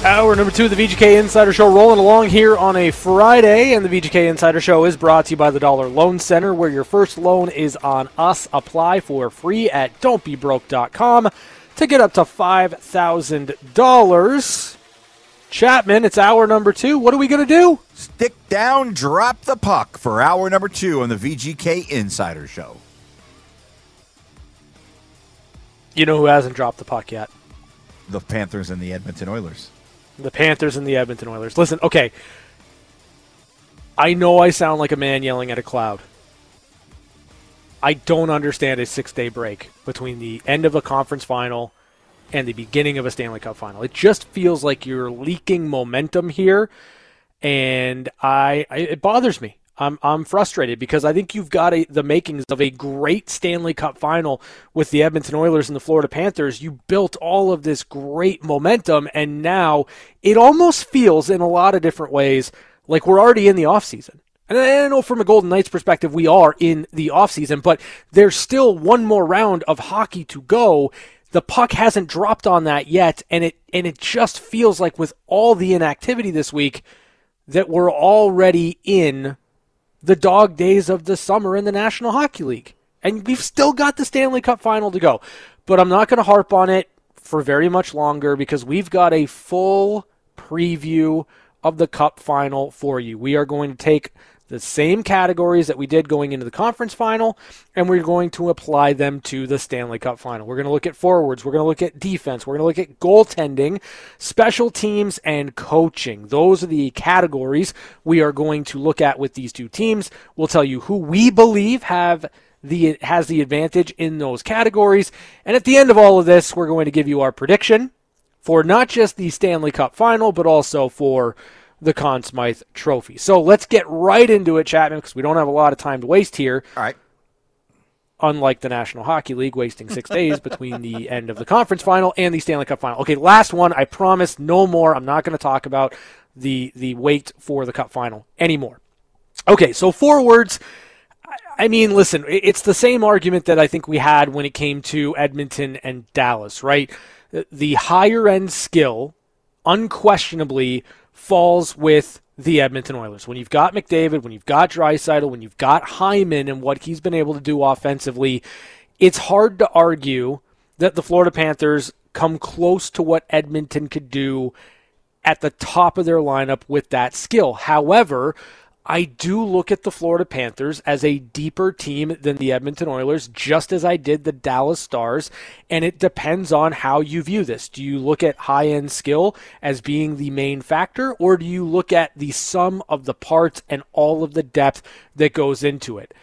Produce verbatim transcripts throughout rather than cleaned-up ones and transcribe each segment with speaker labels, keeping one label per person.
Speaker 1: Hour number two of the V G K Insider Show rolling along here on a Friday, and the V G K Insider Show is brought to you by the Dollar Loan Center, where your first loan is on us. Apply for free at don't be broke dot com to get up to five thousand dollars. Chapman, it's hour number two. What are we going to do?
Speaker 2: Stick down, drop the puck for hour number two on the V G K Insider Show.
Speaker 1: You know who hasn't dropped the puck yet?
Speaker 2: The Panthers and the Edmonton Oilers.
Speaker 1: The Panthers and the Edmonton Oilers. Listen, okay, I know I sound like a man yelling at a cloud. I don't understand a six-day break between the end of a conference final and the beginning of a Stanley Cup final. It just feels like you're leaking momentum here, and I, I it bothers me. I'm I'm frustrated because I think you've got a, the makings of a great Stanley Cup final with the Edmonton Oilers and the Florida Panthers. You built all of this great momentum, and now it almost feels in a lot of different ways like we're already in the offseason. And I know from a Golden Knights perspective we are in the offseason, but there's still one more round of hockey to go. The puck hasn't dropped on that yet, and it and it just feels like with all the inactivity this week that we're already in the dog days of the summer in the National Hockey League. And we've still got the Stanley Cup final to go. But I'm not going to harp on it for very much longer because we've got a full preview of the Cup final for you. We are going to take the same categories that we did going into the conference final, and we're going to apply them to the Stanley Cup final. We're going to look at forwards, we're going to look at defense, we're going to look at goaltending, special teams, and coaching. Those are the categories we are going to look at with these two teams. We'll tell you who we believe have the has the advantage in those categories, and at the end of all of this, we're going to give you our prediction for not just the Stanley Cup final, but also for the Conn Smythe Trophy. So let's get right into it, Chapman, because we don't have a lot of time to waste here.
Speaker 2: All right.
Speaker 1: Unlike the National Hockey League, wasting six days between the end of the conference final and the Stanley Cup final. Okay, last one. I promise no more. I'm not going to talk about the, the wait for the Cup final anymore. Okay, so forwards. I mean, listen, it's the same argument that I think we had when it came to Edmonton and Dallas, right? The higher-end skill, unquestionably, falls with the Edmonton Oilers. When you've got McDavid, when you've got Draisaitl, when you've got Hyman and what he's been able to do offensively, it's hard to argue that the Florida Panthers come close to what Edmonton could do at the top of their lineup with that skill. However, I do look at the Florida Panthers as a deeper team than the Edmonton Oilers, just as I did the Dallas Stars, and it depends on how you view this. Do you look at high-end skill as being the main factor, or do you look at the sum of the parts and all of the depth that goes into it?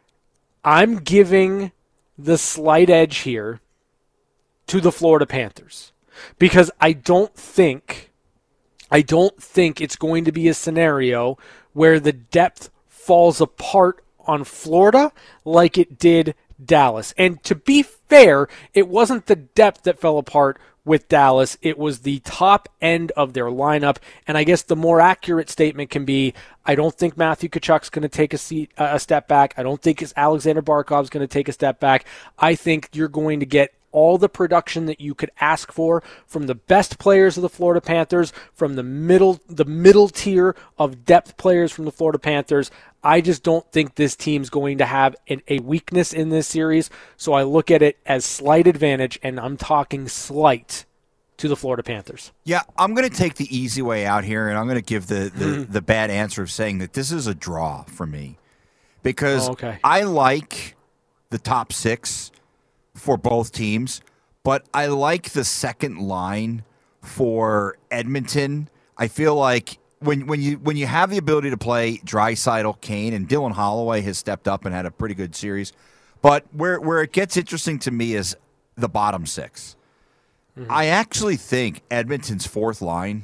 Speaker 1: I'm giving the slight edge here to the Florida Panthers because I don't think, I don't think it's going to be a scenario where the depth falls apart on Florida like it did Dallas. And to be fair, it wasn't the depth that fell apart with Dallas. It was the top end of their lineup. And I guess the more accurate statement can be, I don't think Matthew Tkachuk's going to take a, seat, uh, a step back. I don't think it's Alexander Barkov's going to take a step back. I think you're going to get all the production that you could ask for from the best players of the Florida Panthers, from the middle the middle tier of depth players from the Florida Panthers. I just don't think this team's going to have an, a weakness in this series, so I look at it as slight advantage, and I'm talking slight, to the Florida Panthers.
Speaker 2: Yeah, I'm going to take the easy way out here, and I'm going to give the, the,
Speaker 1: Mm-hmm.
Speaker 2: the bad answer of saying that this is a draw for me because
Speaker 1: Oh, okay.
Speaker 2: I like the top six for both teams, but I like the second line for Edmonton. I feel like when when you when you have the ability to play Draisaitl, Kane, and Dylan Holloway has stepped up and had a pretty good series, but where where it gets interesting to me is the bottom six. Mm-hmm. I actually think Edmonton's fourth line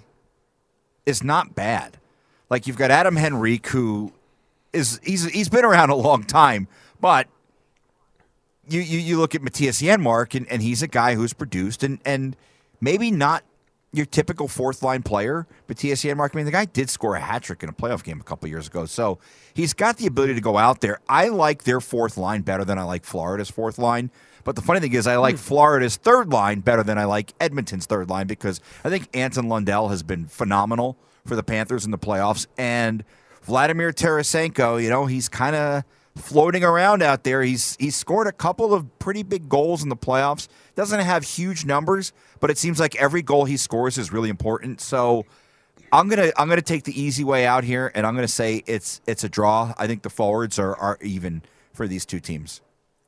Speaker 2: is not bad. Like you've got Adam Henrique, who is he's he's been around a long time, but You, you you look at Matthias Janmark, and, and he's a guy who's produced and, and maybe not your typical fourth line player, Matias Janmark. I mean, the guy did score a hat trick in a playoff game a couple years ago, so he's got the ability to go out there. I like their fourth line better than I like Florida's fourth line. But the funny thing is, I like hmm. Florida's third line better than I like Edmonton's third line because I think Anton Lundell has been phenomenal for the Panthers in the playoffs, and Vladimir Tarasenko, you know, he's kind of floating around out there. He's he's scored a couple of pretty big goals in the playoffs. Doesn't have huge numbers, but it seems like every goal he scores is really important. So I'm gonna I'm gonna take the easy way out here, and I'm gonna say it's it's a draw. I think the forwards are are even for these two teams.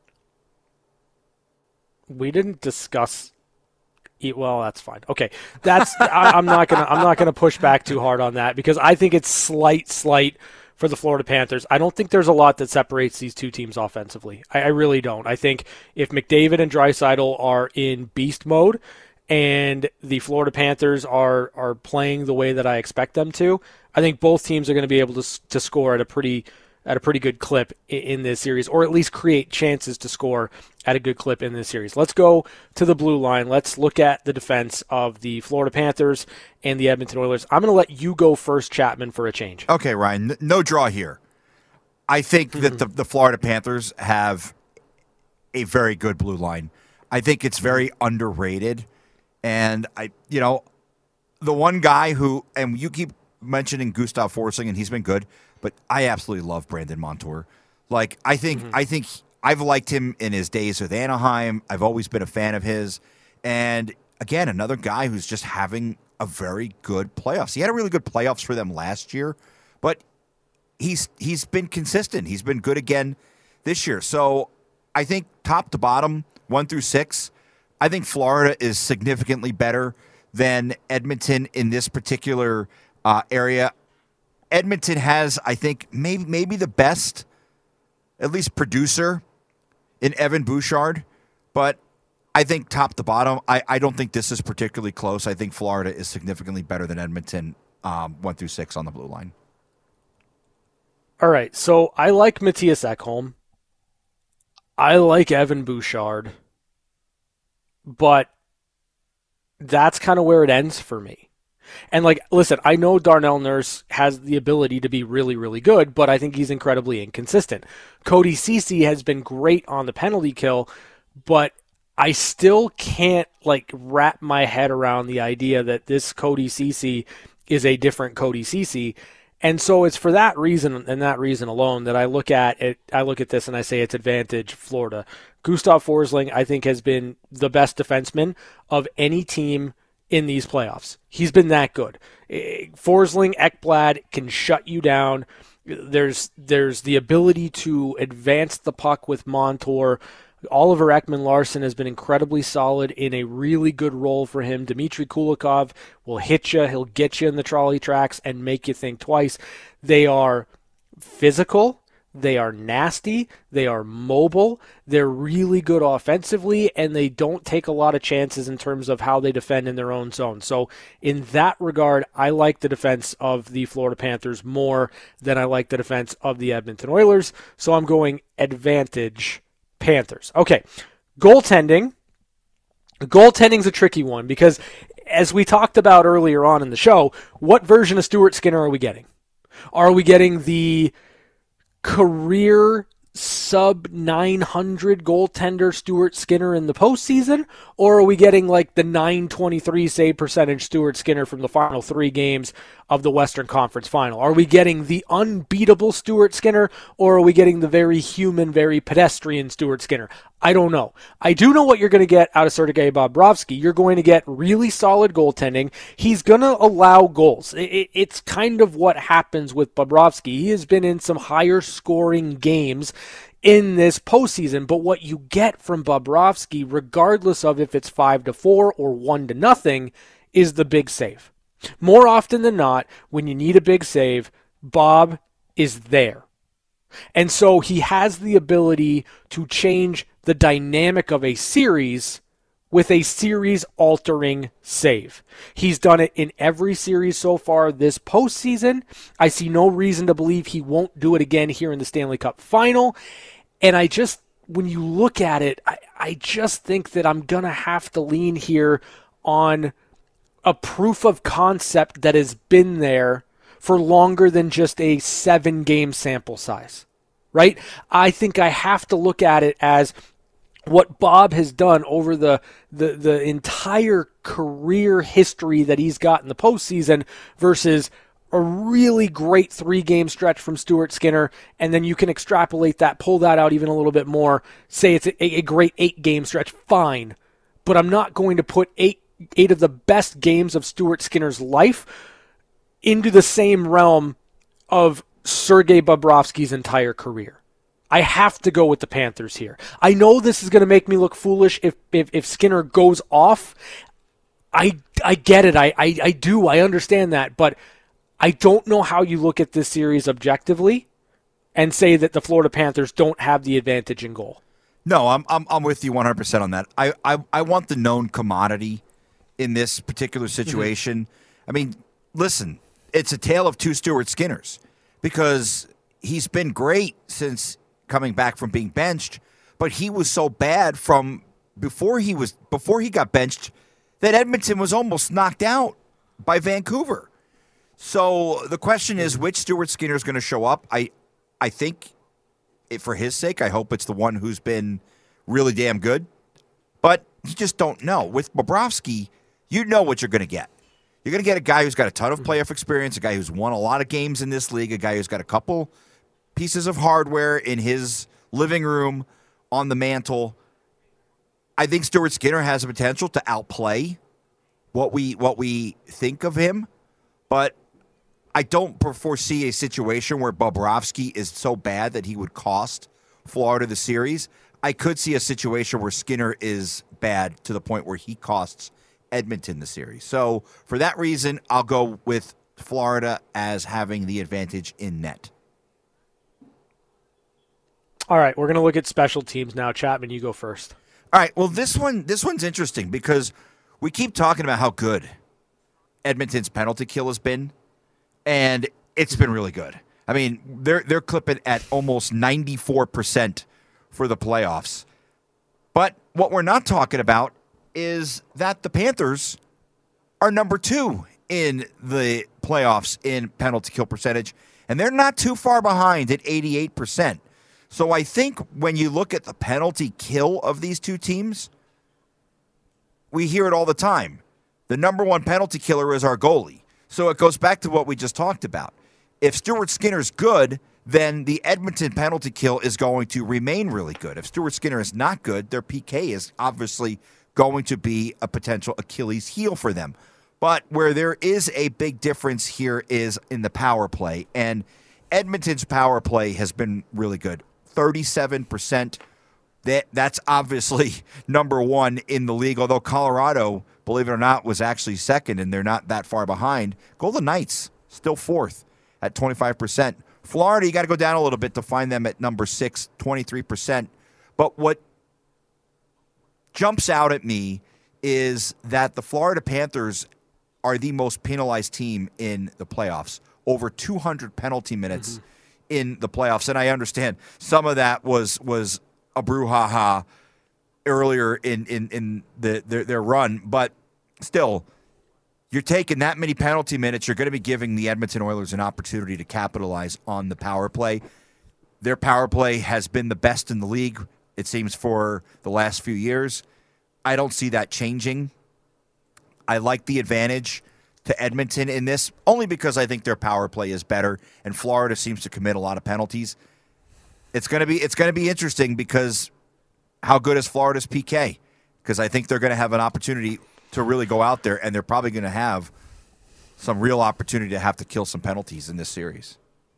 Speaker 1: We didn't discuss. Well, that's fine. Okay, that's I, I'm not gonna I'm not gonna push back too hard on that because I think it's slight slight for the Florida Panthers. I don't think there's a lot that separates these two teams offensively. I, I really don't. I think if McDavid and Draisaitl are in beast mode and the Florida Panthers are are playing the way that I expect them to, I think both teams are going to be able to to score at a pretty at a pretty good clip in, in this series, or at least create chances to score at a good clip in this series. Let's go to the blue line. Let's look at the defense of the Florida Panthers and the Edmonton Oilers. I'm going to let you go first, Chapman, for a change.
Speaker 2: Okay, Ryan, no draw here. I think mm-hmm. that the, the Florida Panthers have a very good blue line. I think it's very underrated. And, I, you know, the one guy who, and you keep mentioning Gustav Forsling, and he's been good, but I absolutely love Brandon Montour. Like, I think, mm-hmm. I think I've liked him in his days with Anaheim. I've always been a fan of his. And, again, another guy who's just having a very good playoffs. He had a really good playoffs for them last year, but he's he's been consistent. He's been good again this year. So I think top to bottom, one through six, I think Florida is significantly better than Edmonton in this particular uh, area. Edmonton has, I think, maybe maybe the best, at least producer, in Evan Bouchard, but I think top to bottom, I, I don't think this is particularly close. I think Florida is significantly better than Edmonton, um, one through six on the blue line.
Speaker 1: All right, so I like Matthias Ekholm. I like Evan Bouchard, but that's kind of where it ends for me. And, like, listen, I know Darnell Nurse has the ability to be really, really good, but I think he's incredibly inconsistent. Cody Ceci has been great on the penalty kill, but I still can't, like, wrap my head around the idea that this Cody Ceci is a different Cody Ceci. And so it's for that reason and that reason alone that I look at it. I look at this and I say it's advantage Florida. Gustav Forsling, I think, has been the best defenseman of any team in these playoffs. He's been that good. Forsling, Ekblad can shut you down. There's there's the ability to advance the puck with Montour. Oliver Ekman-Larsson has been incredibly solid in a really good role for him. Dmitry Kulikov will hit you. He'll get you in the trolley tracks and make you think twice. They are physical. They are nasty. They are mobile. They're really good offensively, and they don't take a lot of chances in terms of how they defend in their own zone. So in that regard, I like the defense of the Florida Panthers more than I like the defense of the Edmonton Oilers. So I'm going advantage Panthers. Okay, goaltending. Goaltending's a tricky one because, as we talked about earlier on in the show, what version of Stuart Skinner are we getting? Are we getting the career sub nine hundred goaltender Stuart Skinner in the postseason, or are we getting like the nine twenty-three save percentage Stuart Skinner from the final three games of the Western Conference Final? Are we getting the unbeatable Stuart Skinner, or are we getting the very human, very pedestrian Stuart Skinner? I don't know. I do know what you're going to get out of Sergei Bobrovsky. You're going to get really solid goaltending. He's going to allow goals. It, it, it's kind of what happens with Bobrovsky. He has been in some higher scoring games in this postseason, but what you get from Bobrovsky, regardless of if it's five to four or one to nothing, is the big save. More often than not, when you need a big save, Bob is there. And so he has the ability to change the dynamic of a series with a series-altering save. He's done it in every series so far this postseason. I see no reason to believe he won't do it again here in the Stanley Cup Final. And I just, when you look at it, I, I just think that I'm going to have to lean here on a, a proof of concept that has been there for longer than just a seven game sample size, right? I think I have to look at it as what Bob has done over the, the, the entire career history that he's got in the postseason versus a really great three-game stretch from Stuart Skinner, and then you can extrapolate that, pull that out even a little bit more, say it's a, a great eight-game stretch, fine. But I'm not going to put eight eight of the best games of Stuart Skinner's life into the same realm of Sergei Bobrovsky's entire career. I have to go with the Panthers here. I know this is going to make me look foolish if, if, if Skinner goes off. I, I get it. I, I, I do. I understand that. But I don't know how you look at this series objectively and say that the Florida Panthers don't have the advantage in goal.
Speaker 2: No, I'm I'm I'm with you one hundred percent on that. I, I, I want the known commodity in this particular situation. Mm-hmm. I mean, listen, it's a tale of two Stuart Skinners because he's been great since coming back from being benched, but he was so bad from before he was before he got benched that Edmonton was almost knocked out by Vancouver. So the question is, which Stuart Skinner is going to show up? I I think, it, for his sake, I hope it's the one who's been really damn good. But you just don't know. With Bobrovsky, you know what you're going to get. You're going to get a guy who's got a ton of playoff experience, a guy who's won a lot of games in this league, a guy who's got a couple pieces of hardware in his living room on the mantle. I think Stuart Skinner has the potential to outplay what we what we think of him, but I don't foresee a situation where Bobrovsky is so bad that he would cost Florida the series. I could see a situation where Skinner is bad to the point where he costs Edmonton the series. So for that reason, I'll go with Florida as having the advantage in net.
Speaker 1: All right, we're going to look at special teams now. Chapman, you go first.
Speaker 2: All right, well, this one this one's interesting because we keep talking about how good Edmonton's penalty kill has been, and it's been really good. I mean, they're they're clipping at almost ninety-four percent for the playoffs. But what we're not talking about is that the Panthers are number two in the playoffs in penalty kill percentage, and they're not too far behind at eighty-eight percent. So I think when you look at the penalty kill of these two teams, we hear it all the time. The number one penalty killer is our goalie. So it goes back to what we just talked about. If Stuart Skinner's good, then the Edmonton penalty kill is going to remain really good. If Stuart Skinner is not good, their P K is obviously going to be a potential Achilles heel for them. But where there is a big difference here is in the power play. And Edmonton's power play has been really good. thirty-seven percent. That, that's obviously number one in the league, although Colorado, believe it or not, was actually second, and they're not that far behind. Golden Knights, still fourth at twenty-five percent. Florida, you got to go down a little bit to find them at number six, twenty-three percent. But what jumps out at me is that the Florida Panthers are the most penalized team in the playoffs. Over two hundred penalty minutes mm-hmm. in the playoffs. And I understand some of that was was a brouhaha earlier in, in, in the their, their run. But still, you're taking that many penalty minutes. You're going to be giving the Edmonton Oilers an opportunity to capitalize on the power play. Their power play has been the best in the league, it seems, for the last few years. I don't see that changing. I like the advantage to Edmonton in this, only because I think their power play is better, and Florida seems to commit a lot of penalties. It's going to be it's going to be interesting because how good is Florida's P K? Because I think they're going to have an opportunity to really go out there, and they're probably going to have some real opportunity to have to kill some penalties in this series.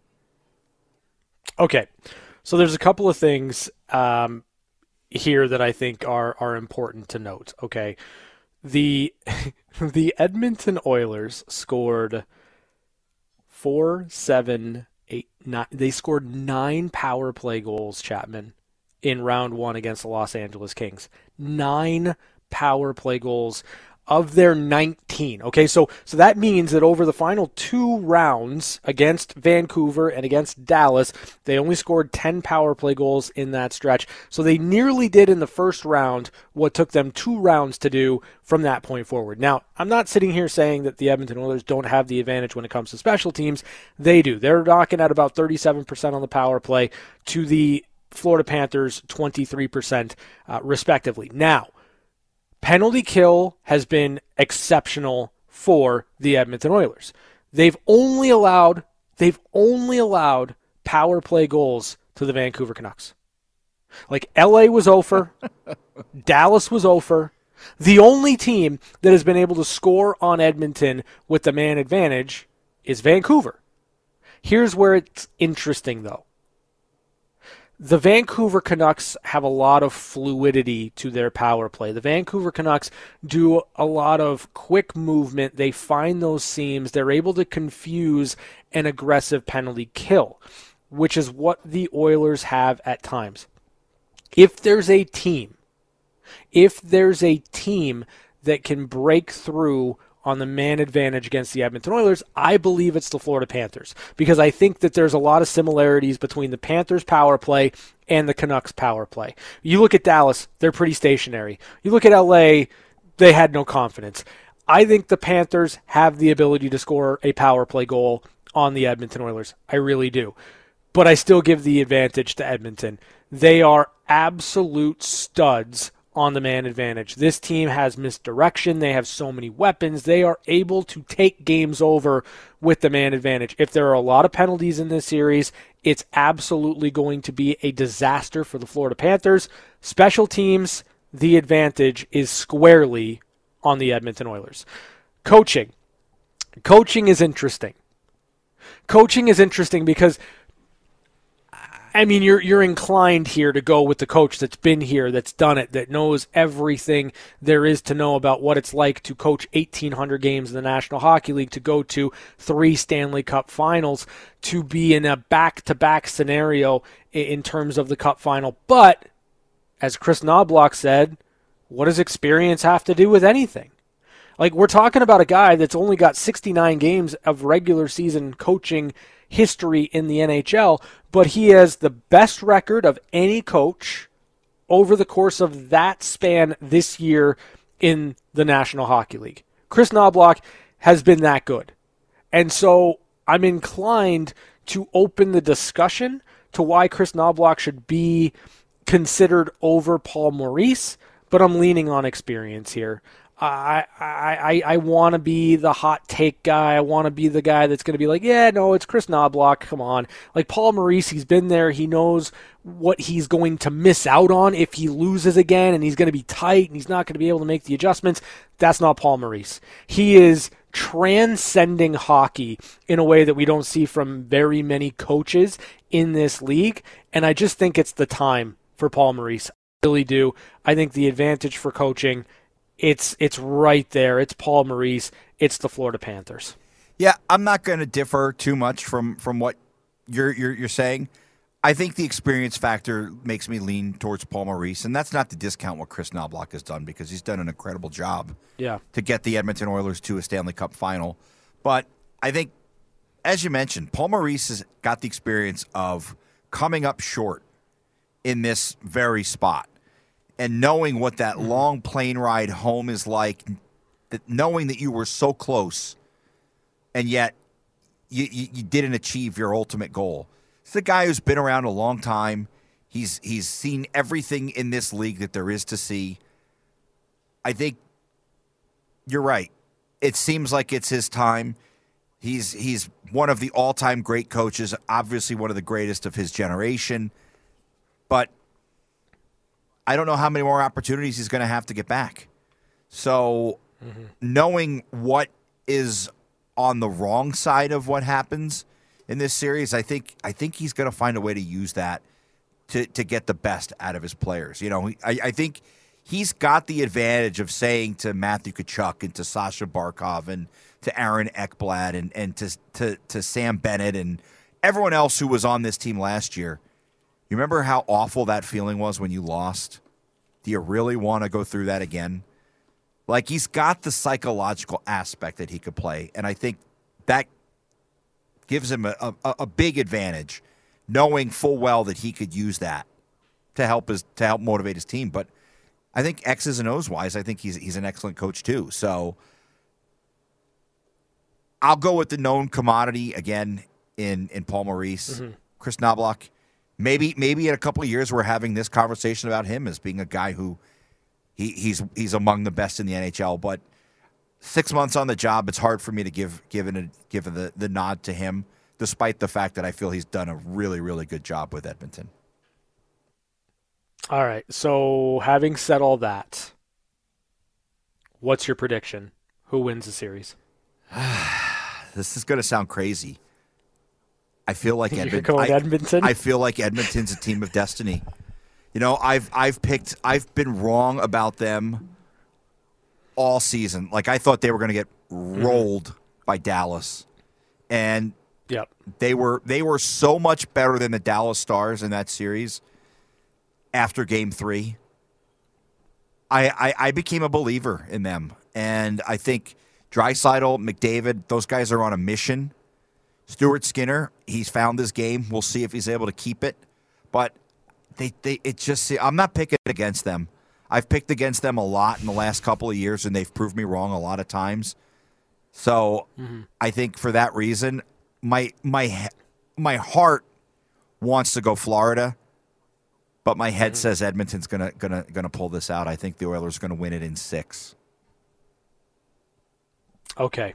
Speaker 1: Okay, so there's a couple of things um, here that I think are are important to note. Okay, the the Edmonton Oilers scored four, seven, eight, nine. They scored nine power play goals, Chapman, in round one against the Los Angeles Kings. Nine power play goals. of their nineteen. Okay, so so that means that over the final two rounds against Vancouver and against Dallas, they only scored ten power play goals in that stretch. So they nearly did in the first round what took them two rounds to do from that point forward. Now, I'm not sitting here saying that the Edmonton Oilers don't have the advantage when it comes to special teams. They do. They're knocking at about thirty-seven percent on the power play to the Florida Panthers twenty-three percent uh, respectively. Now, penalty kill has been exceptional for the Edmonton Oilers. They've only allowed they've only allowed power play goals to the Vancouver Canucks. Like L A was over, Dallas was over. The only team that has been able to score on Edmonton with the man advantage is Vancouver. Here's where it's interesting though. The Vancouver Canucks have a lot of fluidity to their power play. The Vancouver Canucks do a lot of quick movement. They find those seams. They're able to confuse an aggressive penalty kill, which is what the Oilers have at times. If there's a team, if there's a team that can break through on the man advantage against the Edmonton Oilers, I believe it's the Florida Panthers, because I think that there's a lot of similarities between the Panthers power play and the Canucks power play. You look at Dallas, they're pretty stationary. You look at L A, they had no confidence. I think the Panthers have the ability to score a power play goal on the Edmonton Oilers. I really do. But I still give the advantage to Edmonton. They are absolute studs on the man advantage. This team has misdirection. They have so many weapons. They are able to take games over with the man advantage. If there are a lot of penalties in this series, it's absolutely going to be a disaster for the Florida Panthers. Special teams, the advantage is squarely on the Edmonton Oilers. Coaching. Coaching is interesting. Coaching is interesting because I mean, you're you're inclined here to go with the coach that's been here, that's done it, that knows everything there is to know about what it's like to coach eighteen hundred games in the National Hockey League, to go to three Stanley Cup finals, to be in a back-to-back scenario in terms of the Cup final. But, as Chris Knobloch said, what does experience have to do with anything? Like, we're talking about a guy that's only got sixty-nine games of regular season coaching history in the N H L, but he has the best record of any coach over the course of that span this year in the National Hockey League. Chris Knobloch has been that good. And so I'm inclined to open the discussion to why Chris Knobloch should be considered over Paul Maurice, but I'm leaning on experience here. I I, I, I want to be the hot take guy. I want to be the guy that's going to be like, yeah, no, it's Chris Knobloch. Come on. Like Paul Maurice, he's been there. He knows what he's going to miss out on if he loses again, and he's going to be tight, and he's not going to be able to make the adjustments. That's not Paul Maurice. He is transcending hockey in a way that we don't see from very many coaches in this league, and I just think it's the time for Paul Maurice. I really do. I think the advantage for coaching, It's it's right there. It's Paul Maurice. It's the Florida Panthers.
Speaker 2: Yeah, I'm not going to differ too much from, from what you're, you're you're saying. I think the experience factor makes me lean towards Paul Maurice, and that's not to discount what Chris Knobloch has done, because he's done an incredible job
Speaker 1: yeah.
Speaker 2: to get the Edmonton Oilers to a Stanley Cup final. But I think, as you mentioned, Paul Maurice has got the experience of coming up short in this very spot. And knowing what that long plane ride home is like, that knowing that you were so close and yet you, you, you didn't achieve your ultimate goal. It's a guy who's been around a long time. He's he's seen everything in this league that there is to see. I think you're right. It seems like it's his time. He's he's one of the all-time great coaches, obviously one of the greatest of his generation. But I don't know how many more opportunities he's going to have to get back. So mm-hmm. knowing what is on the wrong side of what happens in this series, I think I think he's going to find a way to use that to, to get the best out of his players. You know, I, I think he's got the advantage of saying to Matthew Tkachuk and to Sasha Barkov and to Aaron Ekblad and, and to, to, to Sam Bennett and everyone else who was on this team last year, you remember how awful that feeling was when you lost? Do you really want to go through that again? Like, he's got the psychological aspect that he could play, and I think that gives him a, a, a big advantage, knowing full well that he could use that to help his to help motivate his team. But I think X's and O's wise, I think he's he's an excellent coach too. So I'll go with the known commodity again in in Paul Maurice, mm-hmm. Chris Knoblauch. Maybe maybe in a couple of years we're having this conversation about him as being a guy who he, he's he's among the best in the N H L. But six months on the job, it's hard for me to give given a, give the, the nod to him, despite the fact that I feel he's done a really, really good job with Edmonton.
Speaker 1: All right, so having said all that, what's your prediction? Who wins the series?
Speaker 2: This is going to sound crazy. I feel like
Speaker 1: You're
Speaker 2: Edmonton.
Speaker 1: going
Speaker 2: I,
Speaker 1: Edmonton?
Speaker 2: I feel like Edmonton's a team of destiny. You know, I've I've picked I've been wrong about them all season. Like, I thought they were going to get rolled mm-hmm. by Dallas, and
Speaker 1: yep.
Speaker 2: they were they were so much better than the Dallas Stars in that series. After Game Three, I, I I became a believer in them, and I think Draisaitl, McDavid, those guys are on a mission. Stuart Skinner, he's found his game. We'll see if he's able to keep it, but they they it just I'm not picking against them. I've picked against them a lot in the last couple of years, and they've proved me wrong a lot of times. So mm-hmm. I think for that reason, my my my heart wants to go Florida. But my head mm-hmm. says Edmonton's gonna gonna gonna pull this out. I think the Oilers are gonna win it in six.
Speaker 1: Okay.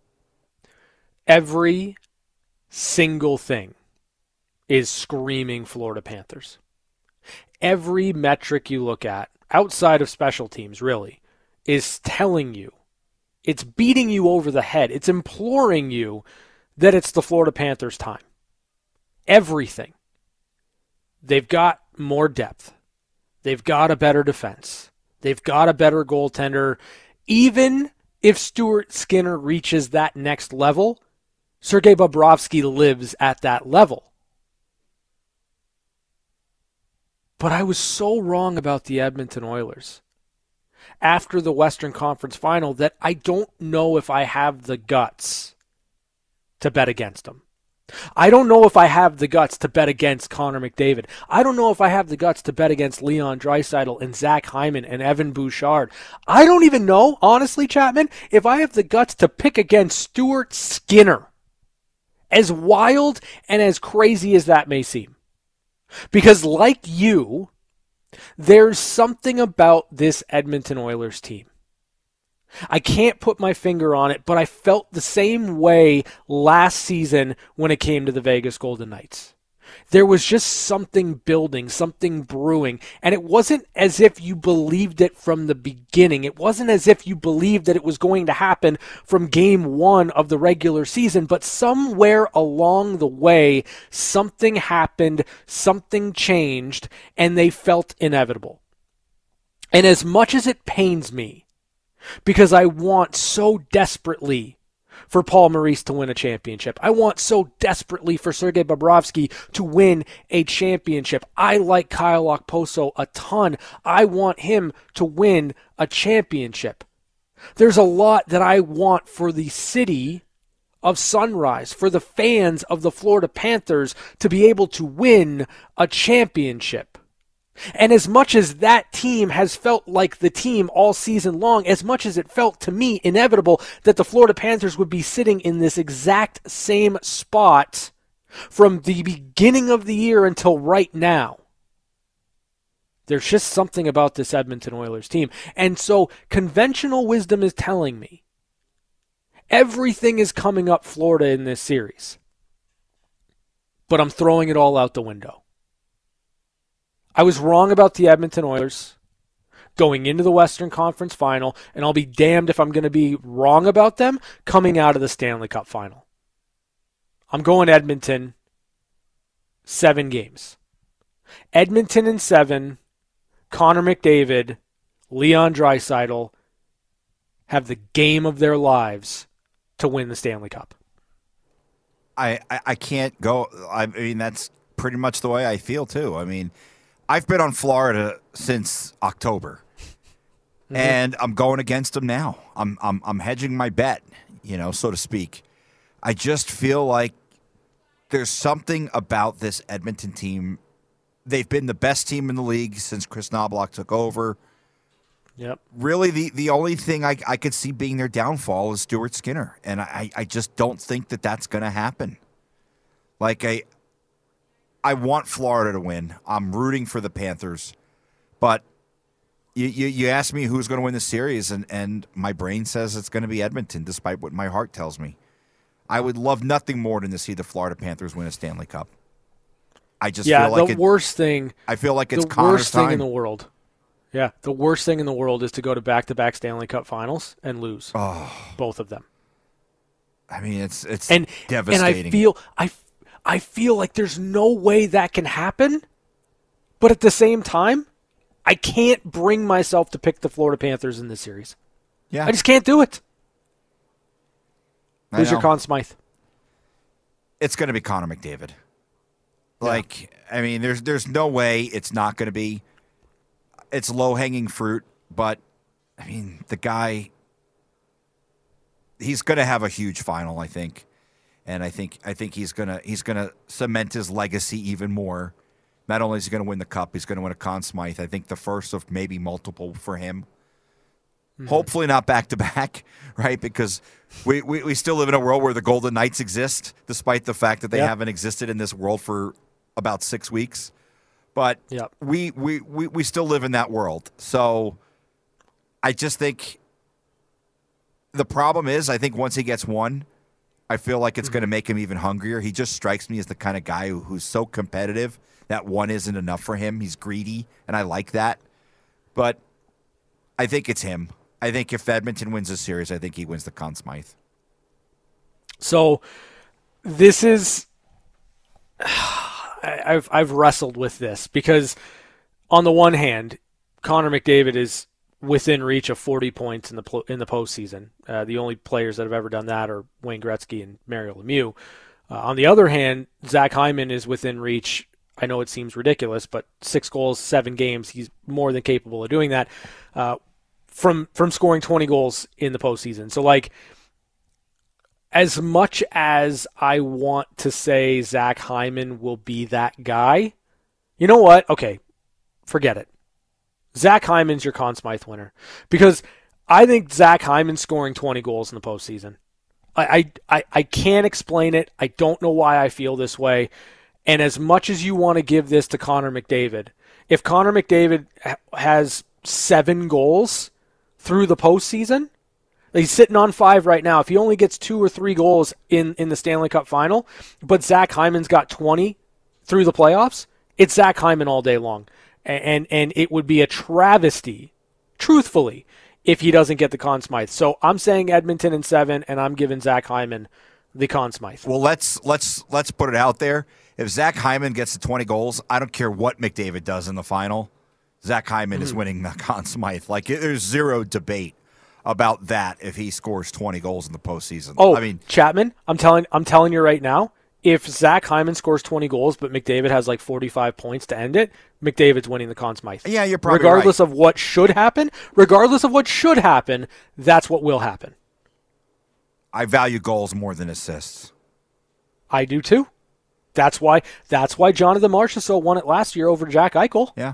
Speaker 1: Every single thing is screaming Florida Panthers. Every metric you look at, outside of special teams, really, is telling you, it's beating you over the head. It's imploring you that it's the Florida Panthers' time. Everything. They've got more depth. They've got a better defense. They've got a better goaltender. Even if Stuart Skinner reaches that next level, Sergei Bobrovsky lives at that level. But I was so wrong about the Edmonton Oilers after the Western Conference Final that I don't know if I have the guts to bet against them. I don't know if I have the guts to bet against Connor McDavid. I don't know if I have the guts to bet against Leon Draisaitl and Zach Hyman and Evan Bouchard. I don't even know, honestly, Chapman, if I have the guts to pick against Stuart Skinner. As wild and as crazy as that may seem. Because like you, there's something about this Edmonton Oilers team. I can't put my finger on it, but I felt the same way last season when it came to the Vegas Golden Knights. There was just something building, something brewing, and it wasn't as if you believed it from the beginning. It wasn't as if you believed that it was going to happen from game one of the regular season, but somewhere along the way, something happened, something changed, and they felt inevitable. And as much as it pains me, because I want so desperately for Paul Maurice to win a championship. I want so desperately for Sergei Bobrovsky to win a championship. I like Kyle Okposo a ton. I want him to win a championship. There's a lot that I want for the city of Sunrise, for the fans of the Florida Panthers to be able to win a championship. And as much as that team has felt like the team all season long, as much as it felt to me inevitable that the Florida Panthers would be sitting in this exact same spot from the beginning of the year until right now, there's just something about this Edmonton Oilers team. And so conventional wisdom is telling me everything is coming up Florida in this series. But I'm throwing it all out the window. I was wrong about the Edmonton Oilers going into the Western Conference Final, and I'll be damned if I'm going to be wrong about them coming out of the Stanley Cup Final. I'm going Edmonton, seven games. Edmonton in seven, Connor McDavid, Leon Draisaitl have the game of their lives to win the Stanley Cup.
Speaker 2: I, I, I can't go. I mean, that's pretty much the way I feel, too. I mean, I've been on Florida since October. mm-hmm. and I'm going against them now. I'm I'm I'm hedging my bet, you know, so to speak. I just feel like there's something about this Edmonton team. They've been the best team in the league since Chris Knobloch took over.
Speaker 1: Yep.
Speaker 2: Really, the, the only thing I, I could see being their downfall is Stuart Skinner, and I, I just don't think that that's going to happen. Like, I, I want Florida to win. I'm rooting for the Panthers, but you you, you ask me who's going to win the series, and, and my brain says it's going to be Edmonton, despite what my heart tells me. I would love nothing more than to see the Florida Panthers win a Stanley Cup. I just
Speaker 1: yeah,
Speaker 2: feel like
Speaker 1: the
Speaker 2: it,
Speaker 1: worst thing.
Speaker 2: I feel like it's
Speaker 1: the
Speaker 2: Connor's
Speaker 1: worst thing
Speaker 2: time.
Speaker 1: in the world. Yeah, the worst thing in the world is to go to back-to-back Stanley Cup Finals and lose
Speaker 2: oh,
Speaker 1: both of them.
Speaker 2: I mean, it's it's
Speaker 1: and,
Speaker 2: devastating.
Speaker 1: And I feel I, I feel like there's no way that can happen, but at the same time, I can't bring myself to pick the Florida Panthers in this series.
Speaker 2: Yeah,
Speaker 1: I just can't do it.
Speaker 2: I
Speaker 1: Who's
Speaker 2: know.
Speaker 1: your Conn Smythe?
Speaker 2: It's going to be Connor McDavid. Like, yeah. I mean, there's there's no way it's not going to be. It's low-hanging fruit, but, I mean, the guy, he's going to have a huge final, I think. And I think I think he's going to he's going to cement his legacy even more. Not only is he going to win the Cup, he's going to win a Conn Smythe. I think the first of maybe multiple for him. Mm-hmm. Hopefully not back-to-back, right? Because we, we, we still live in a world where the Golden Knights exist, despite the fact that they
Speaker 1: yep.
Speaker 2: haven't existed in this world for about six weeks. But
Speaker 1: yep.
Speaker 2: we, we, we, we still live in that world. So I just think the problem is I think once he gets one, I feel like it's mm-hmm. going to make him even hungrier. He just strikes me as the kind of guy who, who's so competitive that one isn't enough for him. He's greedy, and I like that. But I think it's him. I think if Edmonton wins this series, I think he wins the Conn Smythe.
Speaker 1: So this is... I've I've wrestled with this because on the one hand, Connor McDavid is within reach of forty points in the in the postseason. Uh, the only players that have ever done that are Wayne Gretzky and Mario Lemieux. Uh, on the other hand, Zach Hyman is within reach. I know it seems ridiculous, but six goals, seven games, he's more than capable of doing that uh, from from scoring twenty goals in the postseason. So like. As much as I want to say Zach Hyman will be that guy, you know what? Okay, forget it. Zach Hyman's your Conn Smythe winner. Because I think Zach Hyman scoring twenty goals in the postseason. I, I, I can't explain it. I don't know why I feel this way. And as much as you want to give this to Connor McDavid, if Connor McDavid has seven goals through the postseason, he's sitting on five right now. If he only gets two or three goals in, in the Stanley Cup final, but Zach Hyman's got twenty through the playoffs, it's Zach Hyman all day long. And and it would be a travesty, truthfully, if he doesn't get the Conn Smythe. So I'm saying Edmonton in seven, and I'm giving Zach Hyman the Conn Smythe.
Speaker 2: Well, let's let's let's put it out there. If Zach Hyman gets to twenty goals, I don't care what McDavid does in the final. Zach Hyman mm-hmm. is winning the Conn Smythe. Like, there's zero debate about that if he scores twenty goals in the postseason.
Speaker 1: Oh,
Speaker 2: I mean,
Speaker 1: Chapman, I'm telling I'm telling you right now, if Zach Hyman scores twenty goals but McDavid has like forty-five points to end it, McDavid's winning the Conn Smythe.
Speaker 2: Yeah, you're probably
Speaker 1: regardless
Speaker 2: right.
Speaker 1: of what should happen, regardless of what should happen, that's what will happen.
Speaker 2: I value goals more than assists.
Speaker 1: I do too. That's why that's why Jonathan Marchessault won it last year over Jack Eichel.
Speaker 2: Yeah.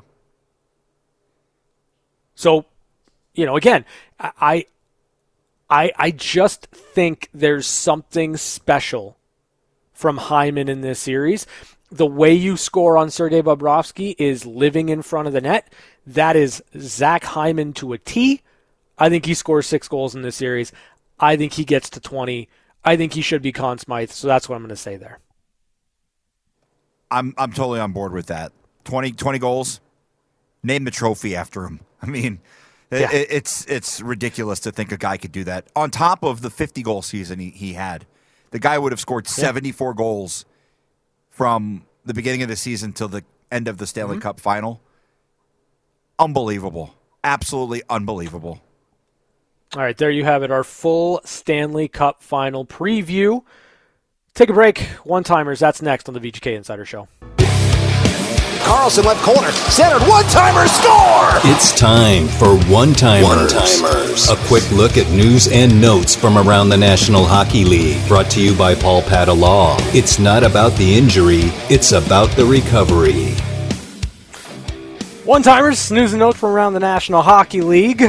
Speaker 1: So, you know, again, I, I, I just think there's something special from Hyman in this series. The way you score on Sergei Bobrovsky is living in front of the net. That is Zach Hyman to a T. I think he scores six goals in this series. I think he gets to twenty. I think he should be Conn Smythe. So that's what I'm going to say there.
Speaker 2: I'm I'm totally on board with that. twenty, twenty goals. Name the trophy after him. I mean,
Speaker 1: yeah.
Speaker 2: it, it's it's ridiculous to think a guy could do that. On top of the fifty-goal season he, he had, the guy would have scored yeah. seventy-four goals from the beginning of the season till the end of the Stanley mm-hmm. Cup final. Unbelievable. Absolutely unbelievable.
Speaker 1: All right, there you have it, our full Stanley Cup final preview. Take a break. One-timers, that's next on the V G K Insider Show.
Speaker 3: Carlson left corner. Centered. One-timer score!
Speaker 4: It's time for One-Timers. One-Timers. A quick look at news and notes from around the National Hockey League. Brought to you by Paul Padalaw. It's not about the injury, it's about the recovery.
Speaker 1: One-Timers, news and notes from around the National Hockey League.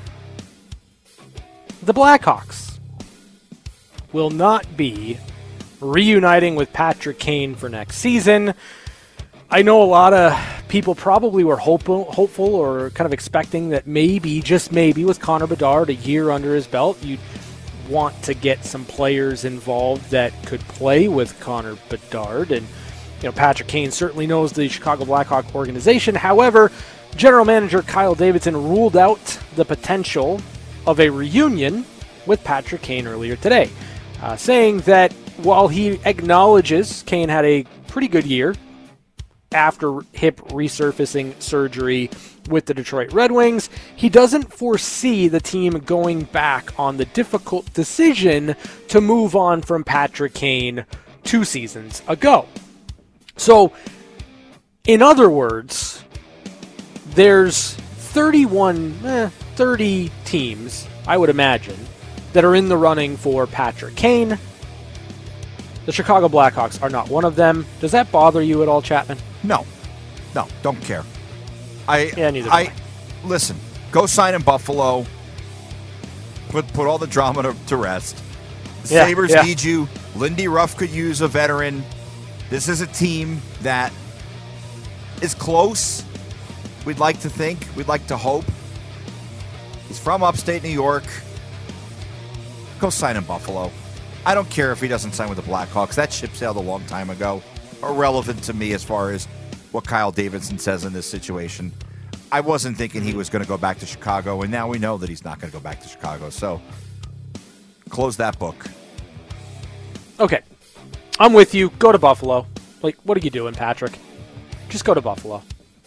Speaker 1: The Blackhawks will not be reuniting with Patrick Kane for next season. I know a lot of people probably were hopeful, hopeful or kind of expecting that maybe, just maybe, with Connor Bedard a year under his belt, you'd want to get some players involved that could play with Connor Bedard. And, you know, Patrick Kane certainly knows the Chicago Blackhawks organization. However, General Manager Kyle Davidson ruled out the potential of a reunion with Patrick Kane earlier today, uh, saying that while he acknowledges Kane had a pretty good year after hip resurfacing surgery with the Detroit Red Wings, he doesn't foresee the team going back on the difficult decision to move on from Patrick Kane two seasons ago. So, in other words, there's thirty-one, eh, thirty teams, I would imagine, that are in the running for Patrick Kane. The Chicago Blackhawks are not one of them. Does that bother you at all, Chapman?
Speaker 2: No. No, don't care. I,
Speaker 1: yeah, neither
Speaker 2: I,
Speaker 1: do I.
Speaker 2: Listen, go sign in Buffalo. Put put all the drama to, to rest. The
Speaker 1: yeah,
Speaker 2: Sabres
Speaker 1: yeah.
Speaker 2: need you. Lindy Ruff could use a veteran. This is a team that is close. We'd like to think. We'd like to hope. He's from upstate New York. Go sign in Buffalo. I don't care if he doesn't sign with the Blackhawks. That ship sailed a long time ago. Irrelevant to me as far as what Kyle Davidson says in this situation. I wasn't thinking he was going to go back to Chicago, and now we know that he's not going to go back to Chicago. So, close that book.
Speaker 1: Okay. I'm with you. Go to Buffalo. Like, what are you doing, Patrick? Just go to Buffalo.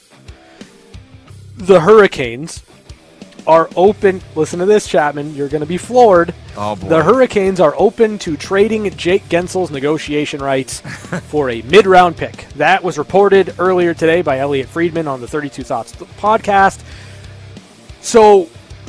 Speaker 1: The Hurricanes are open. Listen to this, Chapman. You're going to be floored.
Speaker 2: Oh, boy.
Speaker 1: The Hurricanes are open to trading Jake Gensel's negotiation rights for a mid-round pick. That was reported earlier today by Elliot Friedman on the thirty-two Thoughts podcast. So,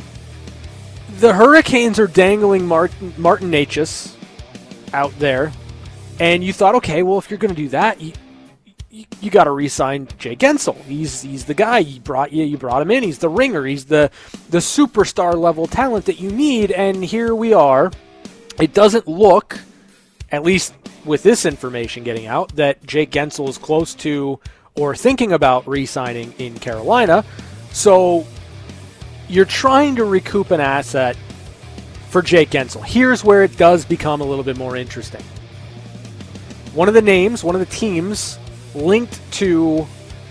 Speaker 1: the Hurricanes are dangling Martin, Martin Necas out there. And you thought, okay, well, if you're going to do that, you, you, you got to re-sign Jake Guentzel. He's he's the guy. You brought you, you brought him in. He's the ringer. He's the the superstar level talent that you need. And here we are. It doesn't look, at least with this information getting out, that Jake Guentzel is close to or thinking about re-signing in Carolina. So you're trying to recoup an asset for Jake Guentzel. Here's where it does become a little bit more interesting. One of the names, one of the teams linked to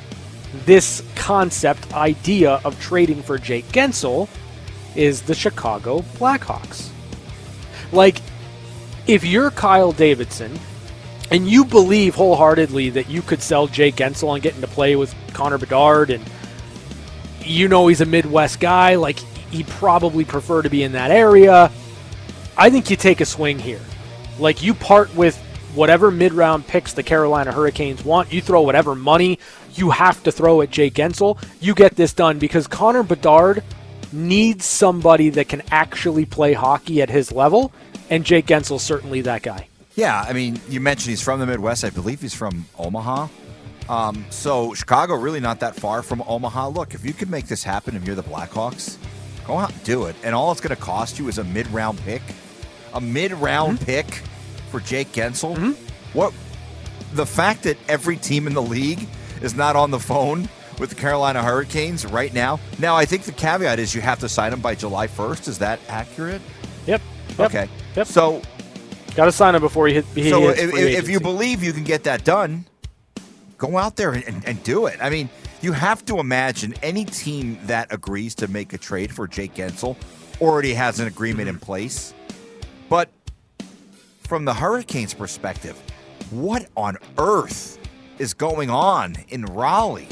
Speaker 1: this concept, idea of trading for Jake Guentzel is the Chicago Blackhawks. Like, if you're Kyle Davidson and you believe wholeheartedly that you could sell Jake Guentzel and get into play with Connor Bedard, and you know he's a Midwest guy, like he'd probably prefer to be in that area, I think you take a swing here. Like, you part with whatever mid-round picks the Carolina Hurricanes want, you throw whatever money you have to throw at Jake Guentzel, you get this done, because Connor Bedard needs somebody that can actually play hockey at his level, and Jake Guentzel's certainly that guy.
Speaker 2: Yeah, I mean, you mentioned he's from the Midwest. I believe he's from Omaha. Um, so Chicago really not that far from Omaha. Look, if you can make this happen and you're the Blackhawks, go out and do it. And all it's going to cost you is a mid-round pick. A mid-round mm-hmm. pick for Jake Guentzel.
Speaker 1: Mm-hmm.
Speaker 2: What the fact that every team in the league is not on the phone with the Carolina Hurricanes right now. Now, I think the caveat is you have to sign him by July first. Is that accurate?
Speaker 1: Yep. yep.
Speaker 2: Okay.
Speaker 1: Yep.
Speaker 2: So,
Speaker 1: got to sign him before he hit. He
Speaker 2: so
Speaker 1: hits
Speaker 2: if,
Speaker 1: free
Speaker 2: if you
Speaker 1: agency.
Speaker 2: believe you can get that done, go out there and, and, and do it. I mean, you have to imagine any team that agrees to make a trade for Jake Guentzel already has an agreement in place. But from the Hurricanes' perspective, what on earth is going on in Raleigh?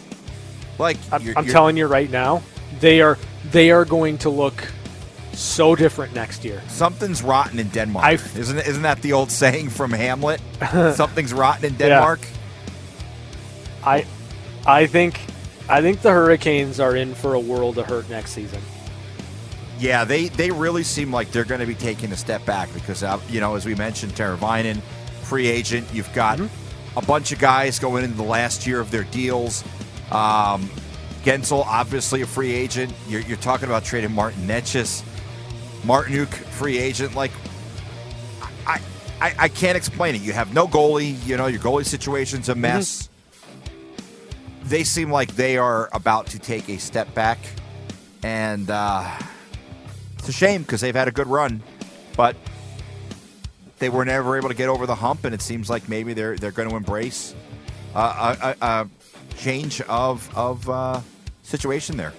Speaker 2: Like,
Speaker 1: I'm,
Speaker 2: you're,
Speaker 1: I'm
Speaker 2: you're,
Speaker 1: telling you right now, they are they are going to look so different next year.
Speaker 2: something's rotten in Denmark.
Speaker 1: I've-
Speaker 2: isn't isn't that the old saying from Hamlet? Something's rotten in Denmark.
Speaker 1: I I think I think the Hurricanes are in for a world of hurt next season.
Speaker 2: Yeah, they, they really seem like they're going to be taking a step back because, uh, you know, as we mentioned, Teravainen, free agent. You've got mm-hmm. a bunch of guys going into the last year of their deals. Um, Gensel, obviously a free agent. You're, you're talking about trading Martin Necas. Martinuk, free agent. Like, I, I I can't explain it. You have no goalie. You know, your goalie situation's a mess. Mm-hmm. They seem like they are about to take a step back. And uh, it's a shame because they've had a good run. But they were never able to get over the hump. And it seems like maybe they're they're going to embrace uh, a, a, a change of, of uh, situation there.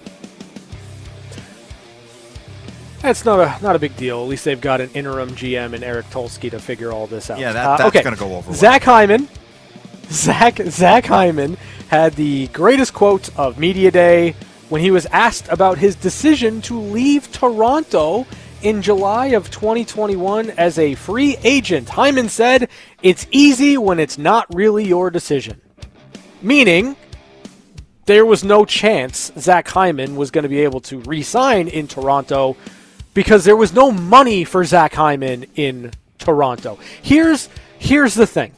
Speaker 1: That's not a not a big deal. At least they've got an interim G M and Eric Tulsky to figure all this out.
Speaker 2: Yeah, that,
Speaker 1: uh,
Speaker 2: that's
Speaker 1: okay.
Speaker 2: going to go over well.
Speaker 1: Zach Hyman. Zach, Zach Hyman had the greatest quote of Media Day when he was asked about his decision to leave Toronto in July of twenty twenty-one as a free agent. Hyman said, "It's easy when it's not really your decision." Meaning, there was no chance Zach Hyman was going to be able to re-sign in Toronto because there was no money for Zach Hyman in Toronto. Here's here's the thing.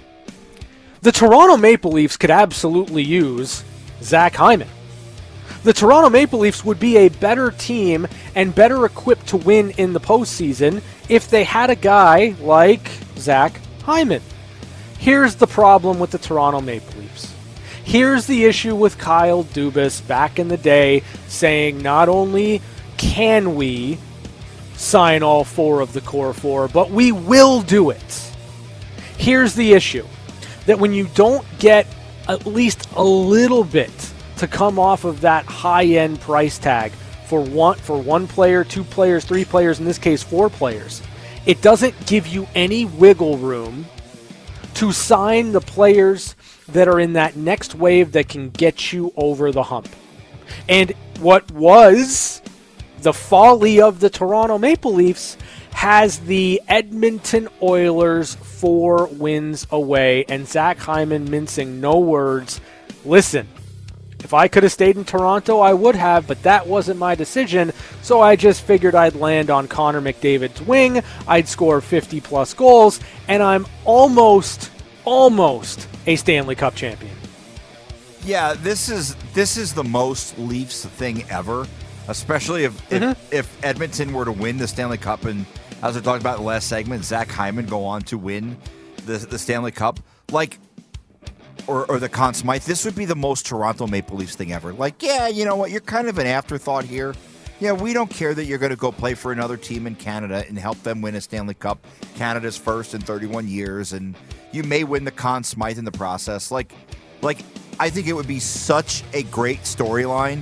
Speaker 1: The Toronto Maple Leafs could absolutely use Zach Hyman. The Toronto Maple Leafs would be a better team and better equipped to win in the postseason if they had a guy like Zach Hyman. Here's the problem with the Toronto Maple Leafs. Here's the issue with Kyle Dubas back in the day saying not only can we sign all four of the core four, but we will do it. Here's the issue. That when you don't get at least a little bit to come off of that high-end price tag for one for one player, two players, three players, in this case four players, it doesn't give you any wiggle room to sign the players that are in that next wave that can get you over the hump. And what was the folly of the Toronto Maple Leafs has the Edmonton Oilers four wins away, and Zach Hyman mincing no words. Listen, if I could have stayed in Toronto, I would have, but that wasn't my decision, so I just figured I'd land on Connor McDavid's wing, I'd score fifty-plus goals, and I'm almost, almost a Stanley Cup champion.
Speaker 2: Yeah, this is this is the most Leafs thing ever, especially if, mm-hmm. if, if Edmonton were to win the Stanley Cup, and as I talked about in the last segment, Zach Hyman go on to win the, the Stanley Cup. Like, Or, or the Conn Smythe, this would be the most Toronto Maple Leafs thing ever. Like, yeah, you know what? You're kind of an afterthought here. Yeah, we don't care that you're going to go play for another team in Canada and help them win a Stanley Cup. Canada's first in thirty-one years, and you may win the Conn Smythe in the process. Like, like I think it would be such a great storyline,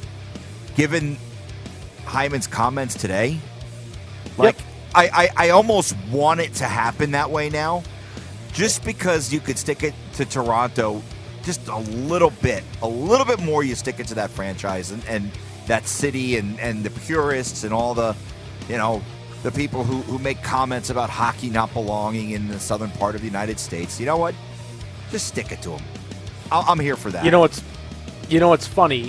Speaker 2: given Hyman's comments today. Like, yep. I, I, I almost want it to happen that way now. Just because you could stick it to Toronto just a little bit, a little bit more you stick it to that franchise and, and that city and, and the purists and all the, you know, the people who, who make comments about hockey not belonging in the southern part of the United States. You know what? Just stick it to them. I'll, I'm here for that.
Speaker 1: You know what's, you know what's funny?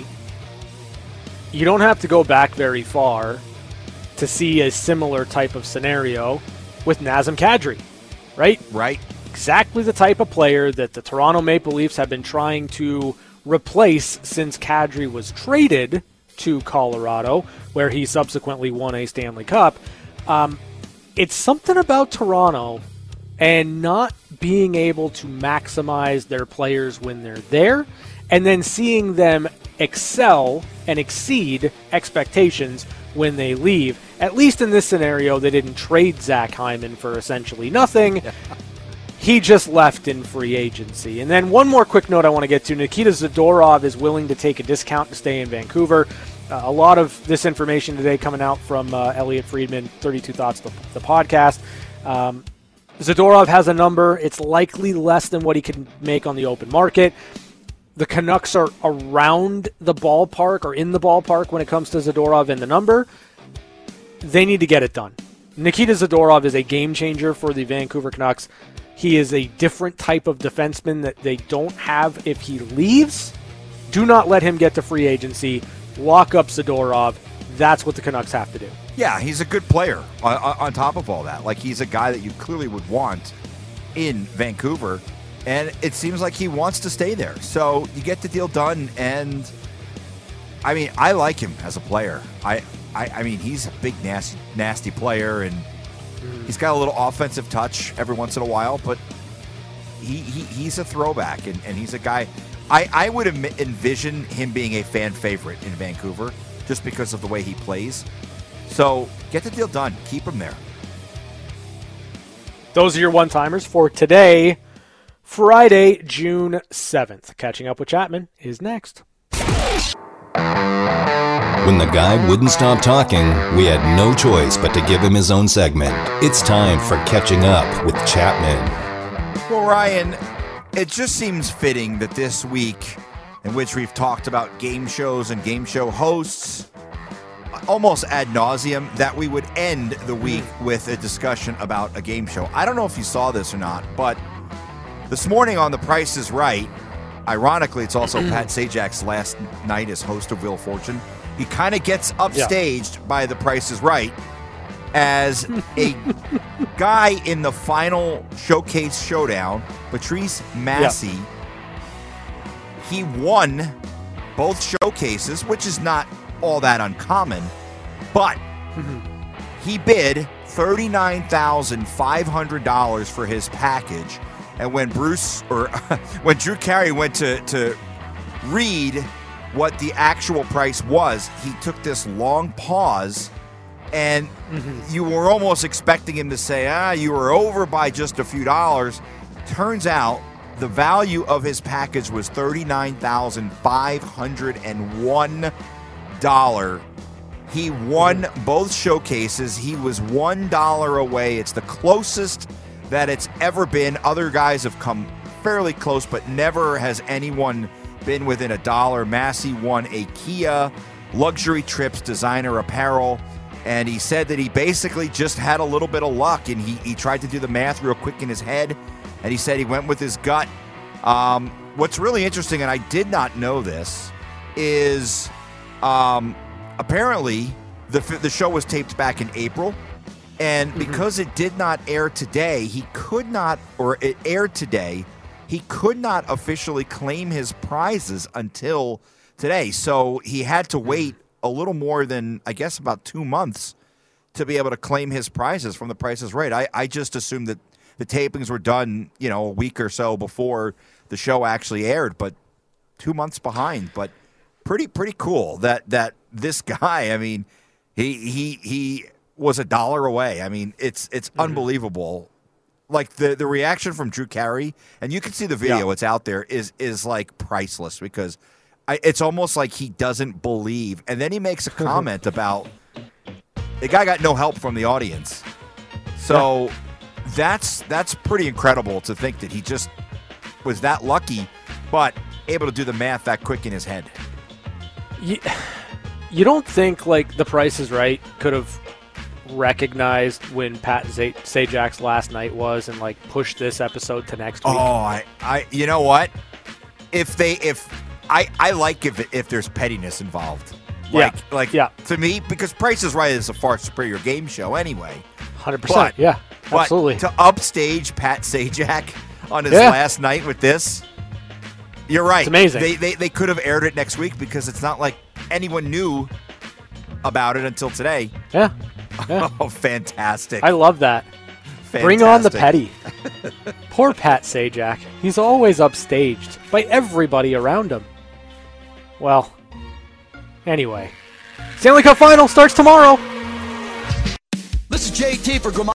Speaker 1: You don't have to go back very far to see a similar type of scenario with Nazem Kadri, right?
Speaker 2: Right.
Speaker 1: Exactly the type of player that the Toronto Maple Leafs have been trying to replace since Kadri was traded to Colorado, where he subsequently won a Stanley Cup. Um, it's something about Toronto and not being able to maximize their players when they're there, and then seeing them excel and exceed expectations when they leave. At least in this scenario, they didn't trade Zach Hyman for essentially nothing. He just left in free agency. And then one more quick note I want to get to. Nikita Zadorov is willing to take a discount to stay in Vancouver. Uh, a lot of this information today coming out from uh, Elliot Friedman, thirty-two Thoughts, the, the podcast. Um, Zadorov has a number. It's likely less than what he can make on the open market. The Canucks are around the ballpark or in the ballpark when it comes to Zadorov and the number. They need to get it done. Nikita Zadorov is a game changer for the Vancouver Canucks. He is a different type of defenseman that they don't have if he leaves. Do not let him get to free agency. Lock up Zadorov. That's what the Canucks have to do.
Speaker 2: Yeah, he's a good player on, on top of all that. Like, he's a guy that you clearly would want in Vancouver, and it seems like he wants to stay there. So you get the deal done, and I mean, I like him as a player. I, I, I mean, he's a big, nasty, nasty player, and he's got a little offensive touch every once in a while, but he, he he's a throwback, and, and he's a guy. I, I would envision him being a fan favorite in Vancouver just because of the way he plays. So get the deal done. Keep him there.
Speaker 1: Those are your one-timers for today, Friday, June seventh. Catching up with Chapman is next.
Speaker 4: When the guy wouldn't stop talking, we had no choice but to give him his own segment. It's time for Catching Up with Chapman.
Speaker 2: Well, Ryan, it just seems fitting that this week, in which we've talked about game shows and game show hosts, almost ad nauseum, that we would end the week with a discussion about a game show. I don't know if you saw this or not, but this morning on The Price is Right, ironically, it's also Pat Sajak's last night as host of Wheel of Fortune. He kind of gets upstaged yeah. by The Price is Right as a guy in the final showcase showdown, Patrice Massey. Yeah. He won both showcases, which is not all that uncommon, but mm-hmm. he bid thirty-nine thousand five hundred dollars for his package. And when Bruce or when Drew Carey went to, to read what the actual price was, he took this long pause, and mm-hmm. you were almost expecting him to say, ah, you were over by just a few dollars. Turns out the value of his package was thirty-nine thousand five hundred one dollars. He won mm-hmm. both showcases. He was one dollar away. It's the closest that it's ever been. Other guys have come fairly close, but never has anyone been within a dollar. Massey won a Kia, luxury trips, designer apparel, and he said that he basically just had a little bit of luck, and he, he tried to do the math real quick in his head, and he said he went with his gut. Um, what's really interesting, and I did not know this, is um, apparently the, the show was taped back in April, and because it did not air today, he could not, or it aired today, he could not officially claim his prizes until today. So he had to wait a little more than, I guess, about two months to be able to claim his prizes from The Price is Right. I, I just assumed that the tapings were done, you know, a week or so before the show actually aired, but two months behind. But pretty, pretty cool that that this guy, I mean, he he he. was a dollar away. I mean, it's it's mm-hmm. unbelievable. Like the, the reaction from Drew Carey, and you can see the video, yeah. it's out there, is is like priceless, because I, it's almost like he doesn't believe. And then he makes a comment about the guy got no help from the audience. So yeah. that's that's pretty incredible to think that he just was that lucky, but able to do the math that quick in his head.
Speaker 1: You, you don't think like The Price is Right could have recognized when Pat Z- Sajak's last night was and like pushed this episode to next week?
Speaker 2: Oh, I, I, you know what? If they, if I, I like if if there's pettiness involved. Like,
Speaker 1: yeah.
Speaker 2: like
Speaker 1: yeah.
Speaker 2: to me, because Price is Right is a far superior game show anyway.
Speaker 1: one hundred percent.
Speaker 2: But,
Speaker 1: yeah, absolutely.
Speaker 2: But to upstage Pat Sajak on his
Speaker 1: yeah.
Speaker 2: last night with this, you're right.
Speaker 1: It's amazing.
Speaker 2: They, they they could have aired it next week, because it's not like anyone knew about it until today.
Speaker 1: Yeah. Yeah.
Speaker 2: Oh, fantastic.
Speaker 1: I love that.
Speaker 2: Fantastic.
Speaker 1: Bring on the petty. Poor Pat Sajak. He's always upstaged by everybody around him. Well, anyway. Stanley Cup Final starts tomorrow.
Speaker 3: This is J T for Grimaldi.